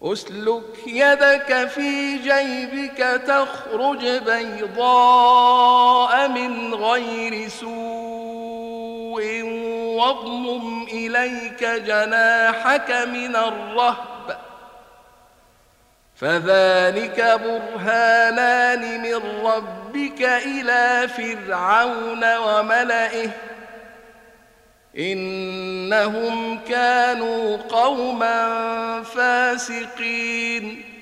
أسلك يدك في جيبك تخرج بيضاء من غير سوء واضمم إليك جناحك من الرهب فذلك برهانان من ربك إلى فرعون وملئه إنهم كانوا قوما فاسقين